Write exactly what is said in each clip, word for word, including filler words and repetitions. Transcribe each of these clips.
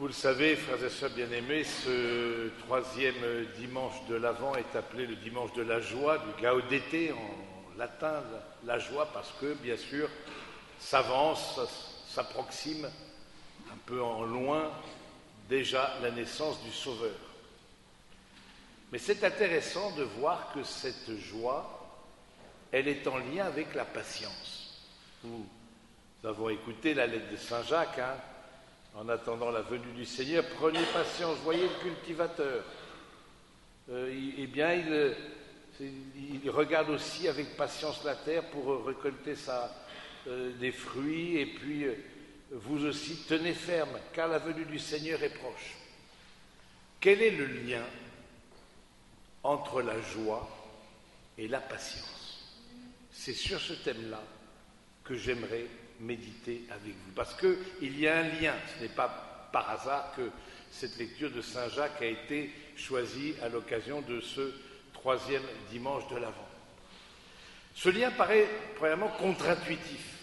Vous le savez, frères et sœurs bien-aimés, ce troisième dimanche de l'Avent est appelé le dimanche de la joie, du Gaudete en latin, la joie, parce que, bien sûr, s'avance, s'approxime un peu en loin déjà la naissance du Sauveur. Mais c'est intéressant de voir que cette joie, elle est en lien avec la patience. Nous avons écouté la lettre de Saint Jacques, hein, en attendant la venue du Seigneur, prenez patience. Voyez le cultivateur. Euh, il, eh bien, il, il regarde aussi avec patience la terre pour récolter sa, euh, des fruits. Et puis, euh, vous aussi, tenez ferme, car la venue du Seigneur est proche. Quel est le lien entre la joie et la patience? C'est sur ce thème-là que j'aimerais méditer avec vous, parce qu'il y a un lien. Ce n'est pas par hasard que cette lecture de Saint Jacques a été choisie à l'occasion de ce troisième dimanche de l'Avent. Ce lien paraît premièrement contre-intuitif.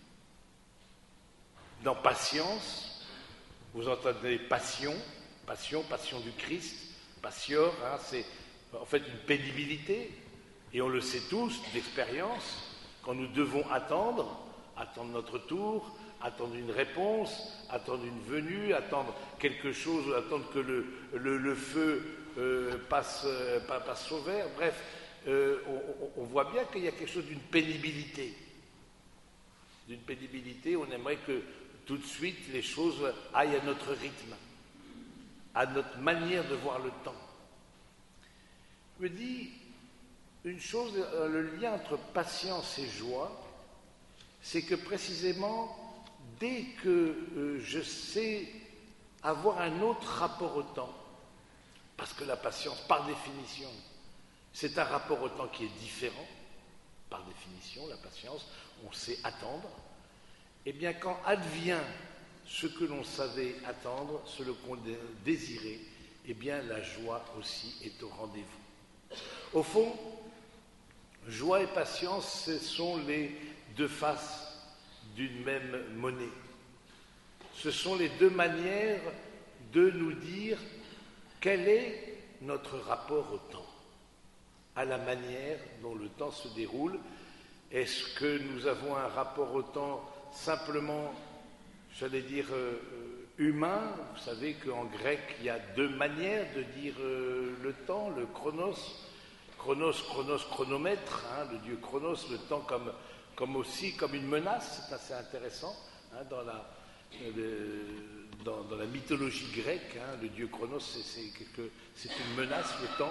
Dans patience, vous entendez passion, passion, passion du Christ, passior, hein, c'est en fait une pénibilité, et on le sait tous d'expérience, quand nous devons attendre, attendre notre tour, attendre une réponse, attendre une venue, attendre quelque chose, attendre que le, le, le feu euh, passe, euh, passe au vert. Bref, euh, on, on voit bien qu'il y a quelque chose d'une pénibilité. D'une pénibilité, on aimerait que tout de suite les choses aillent à notre rythme, à notre manière de voir le temps. Je me dis, une chose, le lien entre patience et joie, c'est que précisément, dès que euh, je sais avoir un autre rapport au temps, parce que la patience, par définition, c'est un rapport au temps qui est différent, par définition, la patience, on sait attendre, et bien quand advient ce que l'on savait attendre, ce qu'on désirait, et bien la joie aussi est au rendez-vous. Au fond, joie et patience, ce sont les deux faces d'une même monnaie. Ce sont les deux manières de nous dire quel est notre rapport au temps, à la manière dont le temps se déroule. Est-ce que nous avons un rapport au temps simplement, j'allais dire, euh, humain? Vous savez qu'en grec, il y a deux manières de dire euh, le temps, le chronos, chronos, chronos, chronomètre, hein, le dieu chronos, le temps comme comme aussi comme une menace, c'est assez intéressant, hein, dans, la, euh, dans, dans la mythologie grecque, hein, le dieu Chronos, c'est, c'est, quelque, c'est une menace, le temps,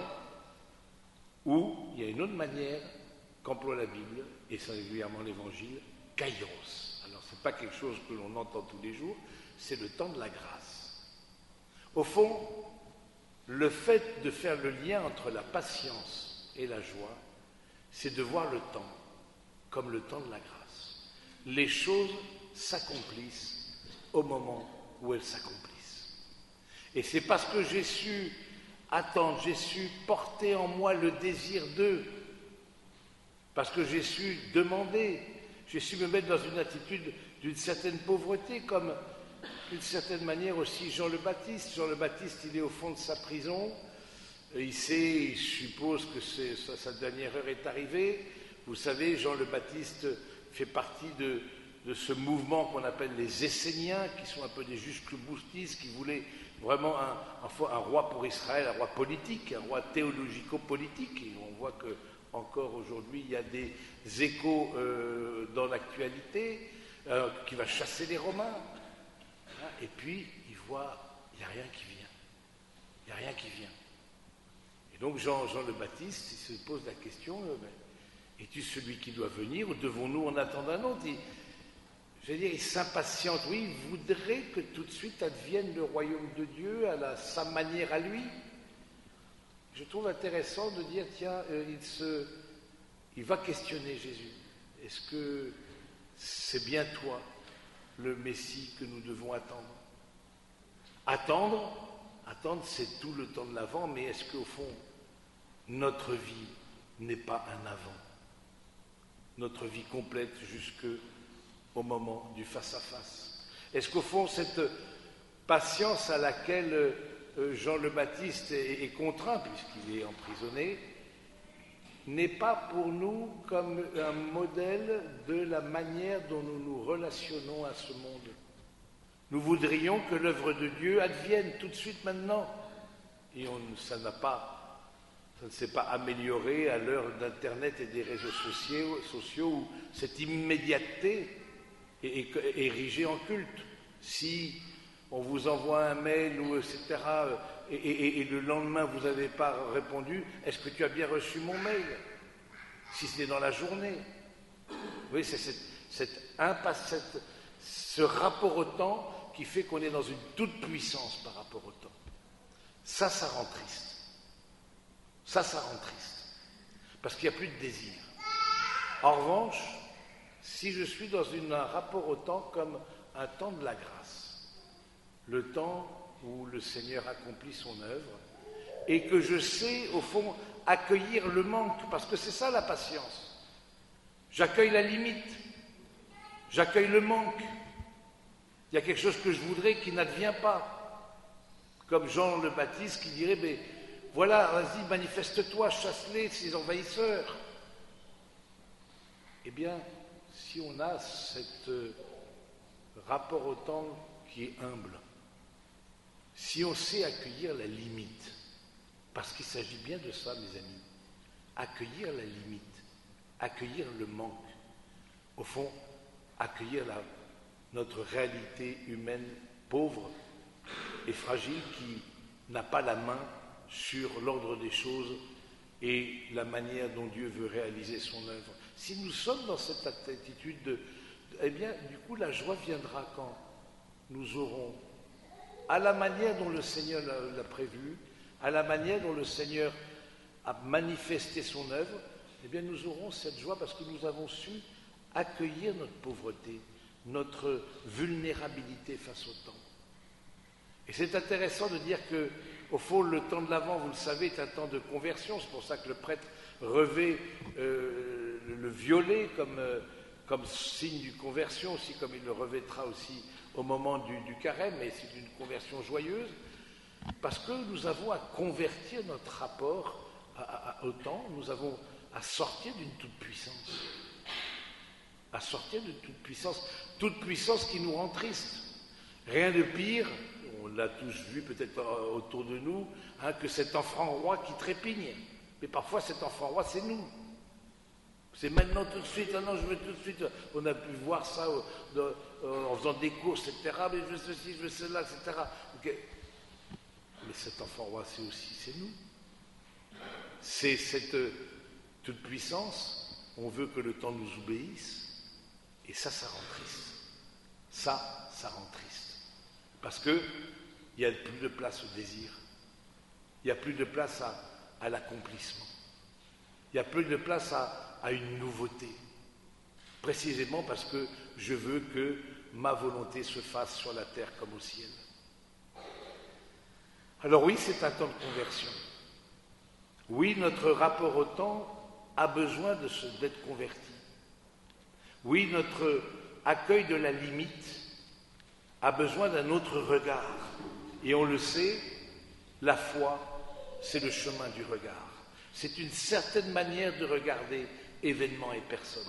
ou il y a une autre manière qu'emploie la Bible, et singulièrement l'Évangile, kairos. Alors ce n'est pas quelque chose que l'on entend tous les jours, c'est le temps de la grâce. Au fond, le fait de faire le lien entre la patience et la joie, c'est de voir le temps comme le temps de la grâce. Les choses s'accomplissent au moment où elles s'accomplissent. Et c'est parce que j'ai su attendre, j'ai su porter en moi le désir d'eux, parce que j'ai su demander, j'ai su me mettre dans une attitude d'une certaine pauvreté, comme d'une certaine manière aussi Jean le Baptiste. Jean le Baptiste, il est au fond de sa prison, il sait, il suppose que c'est, sa, sa dernière heure est arrivée. Vous savez, Jean le Baptiste fait partie de, de ce mouvement qu'on appelle les Esséniens, qui sont un peu des jusque-boutistes, qui voulaient vraiment un, un, un roi pour Israël, un roi politique, un roi théologico-politique. Et on voit que encore aujourd'hui, il y a des échos euh, dans l'actualité, euh, qui va chasser les Romains. Hein, et puis, il voit, il n'y a rien qui vient. Il n'y a rien qui vient. Et donc, Jean, Jean le Baptiste, il se pose la question... Euh, ben, es-tu celui qui doit venir ou devons-nous en attendre un autre? Il, je veux dire, il s'impatiente. Oui, il voudrait que tout de suite advienne le royaume de Dieu à la, sa manière à lui. Je trouve intéressant de dire, tiens, euh, il, se, il va questionner Jésus. Est-ce que c'est bien toi, le Messie, que nous devons attendre? Attendre, attendre, c'est tout le temps de l'avant, mais est-ce qu'au fond, notre vie n'est pas un avant? Notre vie complète jusqu'au moment du face-à-face. Est-ce qu'au fond, cette patience à laquelle Jean le Baptiste est contraint, puisqu'il est emprisonné, n'est pas pour nous comme un modèle de la manière dont nous nous relationnons à ce monde. Nous voudrions que l'œuvre de Dieu advienne tout de suite maintenant. Et on, ça n'a pas, ça ne s'est pas amélioré à l'heure d'Internet et des réseaux sociaux, sociaux où cette immédiateté est, est, est érigée en culte. Si on vous envoie un mail ou et cetera et, et, et le lendemain vous n'avez pas répondu, est-ce que tu as bien reçu mon mail? Si c'est dans la journée. Vous voyez, c'est cette, cette impasse, cette, ce rapport au temps qui fait qu'on est dans une toute puissance par rapport au temps. Ça, ça rend triste. Ça, ça rend triste. Parce qu'il n'y a plus de désir. En revanche, si je suis dans une, un rapport au temps comme un temps de la grâce, le temps où le Seigneur accomplit son œuvre, et que je sais, au fond, accueillir le manque, parce que c'est ça la patience. J'accueille la limite, j'accueille le manque. Il y a quelque chose que je voudrais qui n'advient pas. Comme Jean le Baptiste qui dirait, mais voilà, vas-y, manifeste-toi, chasse-les, ces envahisseurs. Eh bien, si on a cet euh, rapport au temps qui est humble, si on sait accueillir la limite, parce qu'il s'agit bien de ça, mes amis, accueillir la limite, accueillir le manque, au fond, accueillir la, notre réalité humaine pauvre et fragile qui n'a pas la main sur l'ordre des choses et la manière dont Dieu veut réaliser son œuvre. Si nous sommes dans cette attitude de, eh bien, du coup, la joie viendra quand nous aurons, à la manière dont le Seigneur l'a, l'a prévu, à la manière dont le Seigneur a manifesté son œuvre, eh bien, nous aurons cette joie parce que nous avons su accueillir notre pauvreté, notre vulnérabilité face au temps. Et c'est intéressant de dire que, au fond, le temps de l'Avent, vous le savez, est un temps de conversion. C'est pour ça que le prêtre revêt euh, le violet comme, euh, comme signe d'une conversion, aussi comme il le revêtra aussi au moment du, du carême, mais c'est une conversion joyeuse, parce que nous avons à convertir notre rapport à, à, au temps, nous avons à sortir d'une toute-puissance, à sortir d'une toute-puissance, toute puissance qui nous rend tristes. Rien de pire, on l'a tous vu peut-être autour de nous, hein, que cet enfant roi qui trépigne. Mais parfois cet enfant roi, c'est nous. C'est maintenant tout de suite, ah non, je veux tout de suite. On a pu voir ça euh, euh, en faisant des courses, et cetera. Mais je veux ceci, je veux cela, et cetera. Okay. Mais cet enfant roi, c'est aussi, c'est nous. C'est cette euh, toute puissance. On veut que le temps nous obéisse. Et ça, ça rend triste. Ça, ça rend triste. Parce qu'il n'y a plus de place au désir. Il n'y a plus de place à, à l'accomplissement. Il n'y a plus de place à, à une nouveauté. Précisément parce que je veux que ma volonté se fasse sur la terre comme au ciel. Alors oui, c'est un temps de conversion. Oui, notre rapport au temps a besoin de se, d'être converti. Oui, notre accueil de la limite a besoin d'un autre regard. Et on le sait, la foi, c'est le chemin du regard. C'est une certaine manière de regarder événements et personnes.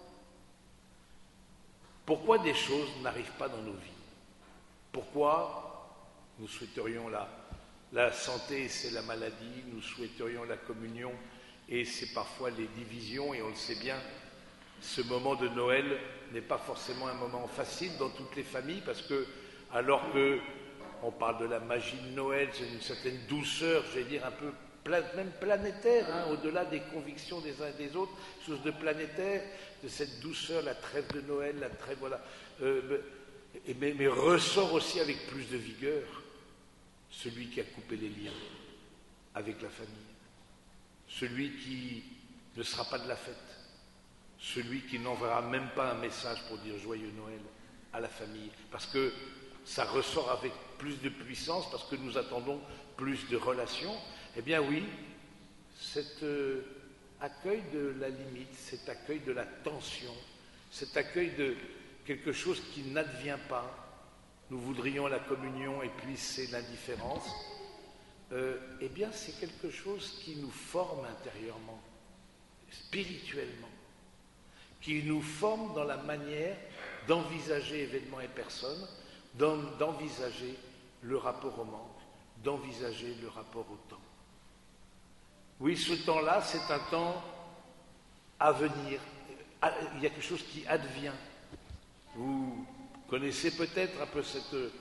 Pourquoi des choses n'arrivent pas dans nos vies? Pourquoi nous souhaiterions la, la santé et c'est la maladie, nous souhaiterions la communion et c'est parfois les divisions, et on le sait bien, ce moment de Noël n'est pas forcément un moment facile dans toutes les familles, parce que, alors que on parle de la magie de Noël, c'est une certaine douceur, je vais dire un peu même planétaire, hein, au-delà des convictions des uns et des autres, chose de planétaire, de cette douceur, la trêve de Noël, la trêve, voilà, euh, mais, mais ressort aussi avec plus de vigueur celui qui a coupé les liens avec la famille, celui qui ne sera pas de la fête, celui qui n'enverra même pas un message pour dire joyeux Noël à la famille, parce que ça ressort avec plus de puissance, parce que nous attendons plus de relations. Eh bien oui, cet euh, accueil de la limite, cet accueil de la tension, cet accueil de quelque chose qui n'advient pas, nous voudrions la communion et puis c'est l'indifférence, euh, eh bien c'est quelque chose qui nous forme intérieurement, spirituellement, qui nous forme dans la manière d'envisager événements et personnes, d'envisager le rapport au manque, d'envisager le rapport au temps. Oui, ce temps-là, c'est un temps à venir. Il y a quelque chose qui advient. Vous connaissez peut-être un peu cette, euh,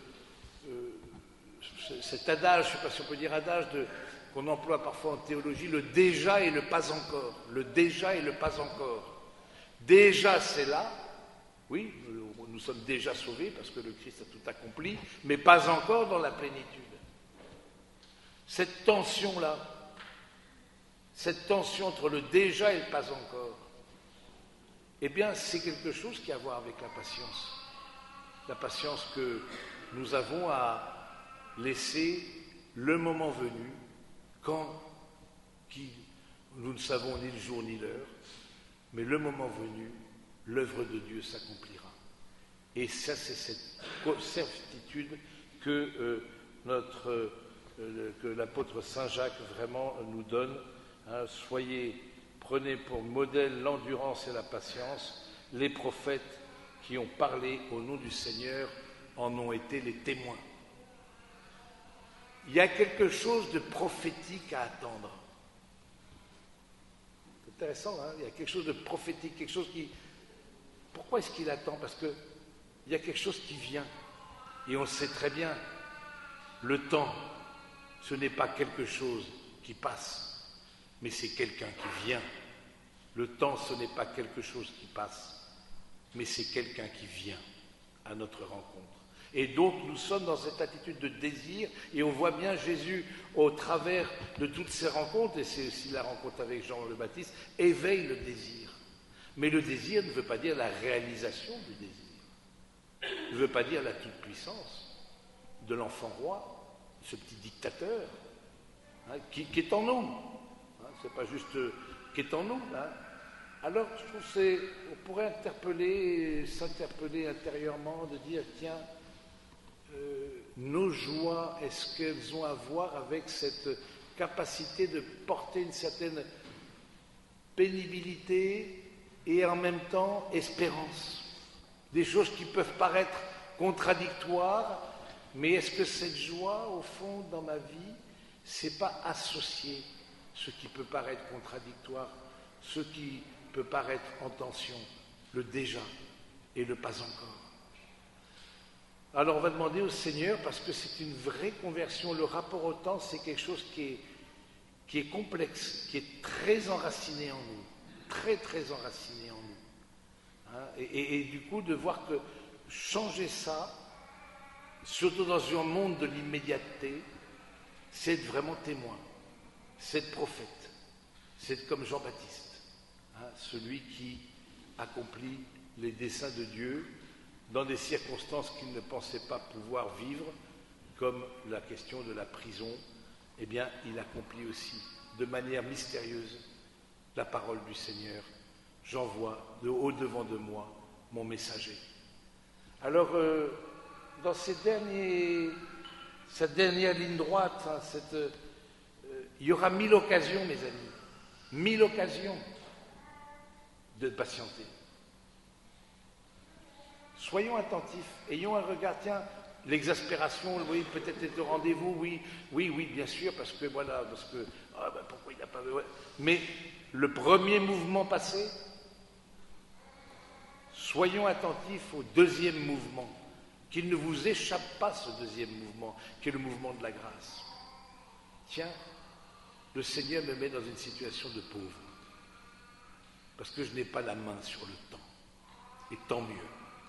cet adage, je ne sais pas si on peut dire adage, de, qu'on emploie parfois en théologie, le déjà et le pas encore. Le déjà et le pas encore. Déjà, c'est là. Oui, nous, nous sommes déjà sauvés parce que le Christ a tout accompli, mais pas encore dans la plénitude. Cette tension-là, cette tension entre le déjà et le pas encore, eh bien, c'est quelque chose qui a à voir avec la patience. La patience que nous avons à laisser le moment venu, quand qui, nous ne savons ni le jour ni l'heure, mais le moment venu, l'œuvre de Dieu s'accomplira. Et ça, c'est cette certitude que, euh, notre, euh, que l'apôtre Saint Jacques vraiment nous donne. Hein, soyez, prenez pour modèle l'endurance et la patience. Les prophètes qui ont parlé au nom du Seigneur en ont été les témoins. Il y a quelque chose de prophétique à attendre. C'est intéressant, hein, il y a quelque chose de prophétique, quelque chose qui... Pourquoi est-ce qu'il attend? Parce qu'il y a quelque chose qui vient. Et on sait très bien, le temps, ce n'est pas quelque chose qui passe, mais c'est quelqu'un qui vient. Le temps, ce n'est pas quelque chose qui passe, mais c'est quelqu'un qui vient à notre rencontre. Et donc, nous sommes dans cette attitude de désir, et on voit bien Jésus, au travers de toutes ces rencontres, et c'est aussi la rencontre avec Jean le Baptiste, éveille le désir. Mais le désir ne veut pas dire la réalisation du désir. Ne veut pas dire la toute-puissance de l'enfant roi, ce petit dictateur, hein, qui, qui est en nous. Hein, c'est pas juste euh, qui est en nous. Hein. Alors, je trouve que c'est, on pourrait interpeller, s'interpeller intérieurement, de dire, tiens, euh, nos joies, est-ce qu'elles ont à voir avec cette capacité de porter une certaine pénibilité et en même temps espérance? Des choses qui peuvent paraître contradictoires, mais est-ce que cette joie, au fond, dans ma vie, c'est pas associer ce qui peut paraître contradictoire, ce qui peut paraître en tension, le déjà et le pas encore? Alors on va demander au Seigneur, parce que c'est une vraie conversion, le rapport au temps, c'est quelque chose qui est, qui est complexe, qui est très enraciné en nous, très très enraciné en nous. Hein, et, et, et du coup, de voir que changer ça, surtout dans un monde de l'immédiateté, c'est être vraiment témoin, c'est être prophète, c'est être comme Jean-Baptiste, hein, celui qui accomplit les desseins de Dieu dans des circonstances qu'il ne pensait pas pouvoir vivre, comme la question de la prison. Eh bien, il accomplit aussi de manière mystérieuse la parole du Seigneur. J'envoie de haut devant de moi mon messager. Alors, euh, dans ces derniers, cette dernière ligne droite, hein, cette, euh, il y aura mille occasions, mes amis, mille occasions de patienter. Soyons attentifs, ayons un regard, tiens, l'exaspération, oui, peut-être être au rendez-vous, oui, oui, oui, bien sûr, parce que voilà, parce que, ah ben pourquoi il n'a pas... Ouais. Mais le premier mouvement passé, soyons attentifs au deuxième mouvement, qu'il ne vous échappe pas ce deuxième mouvement, qui est le mouvement de la grâce. Tiens, le Seigneur me met dans une situation de pauvre, parce que je n'ai pas la main sur le temps, et tant mieux.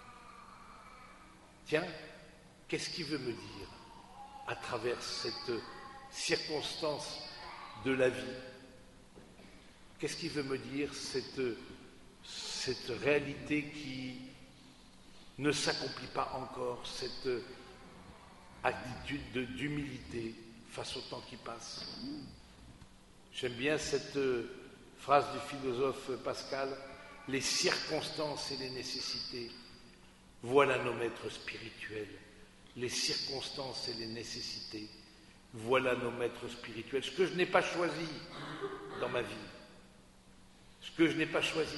Tiens, qu'est-ce qu'il veut me dire à travers cette circonstance de la vie? Qu'est-ce qu'il veut me dire, cette, cette réalité qui ne s'accomplit pas encore, cette attitude de, d'humilité face au temps qui passe? J'aime bien cette phrase du philosophe Pascal, « Les circonstances et les nécessités, voilà nos maîtres spirituels les circonstances et les nécessités. Voilà nos maîtres spirituels. Ce que je n'ai pas choisi dans ma vie, ce que je n'ai pas choisi,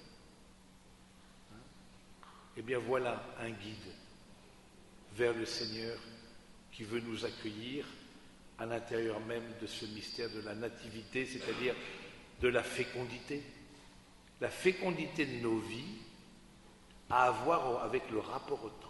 hein, eh bien voilà un guide vers le Seigneur qui veut nous accueillir à l'intérieur même de ce mystère de la nativité, c'est-à-dire de la fécondité. La fécondité de nos vies a à voir avec le rapport au temps.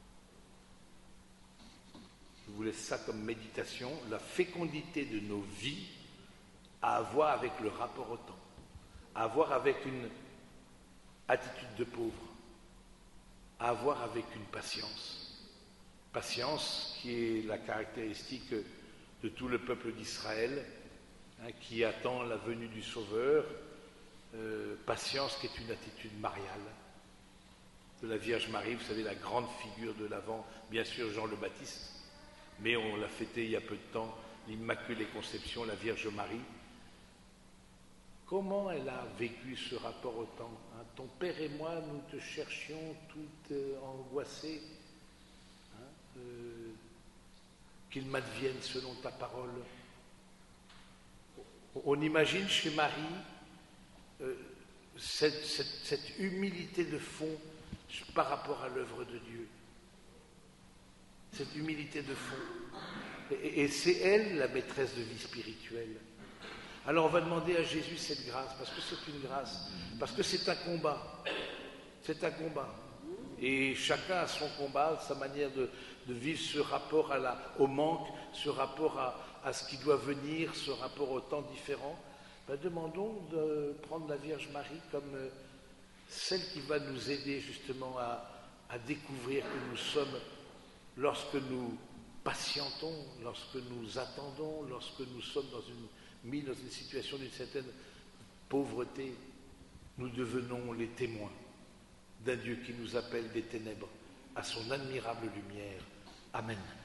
Je vous laisse ça comme méditation. La fécondité de nos vies a à voir avec le rapport au temps, a à voir avec une attitude de pauvre, a à voir avec une patience. Patience qui est la caractéristique de tout le peuple d'Israël, hein, qui attend la venue du Sauveur. Euh, patience qui est une attitude mariale de la Vierge Marie. Vous savez, la grande figure de l'Avent, bien sûr Jean le Baptiste, mais on l'a fêté il y a peu de temps, l'Immaculée Conception, la Vierge Marie. Comment elle a vécu ce rapport au temps, hein? Ton Père et moi, nous te cherchions toutes euh, angoissées, hein, euh, qu'il m'advienne selon ta parole. On imagine chez Marie euh, cette, cette, cette humilité de fond par rapport à l'œuvre de Dieu. Cette humilité de fond. Et, et c'est elle la maîtresse de vie spirituelle. Alors on va demander à Jésus cette grâce, parce que c'est une grâce, parce que c'est un combat. C'est un combat. Et chacun a son combat, sa manière de, de vivre ce rapport à la, au manque, ce rapport à, à ce qui doit venir, ce rapport au temps différent. Ben, demandons de prendre la Vierge Marie comme euh, celle qui va nous aider justement à, à découvrir que nous sommes, lorsque nous patientons, lorsque nous attendons, lorsque nous sommes dans une, mis dans une situation d'une certaine pauvreté, nous devenons les témoins d'un Dieu qui nous appelle des ténèbres à son admirable lumière. Amen.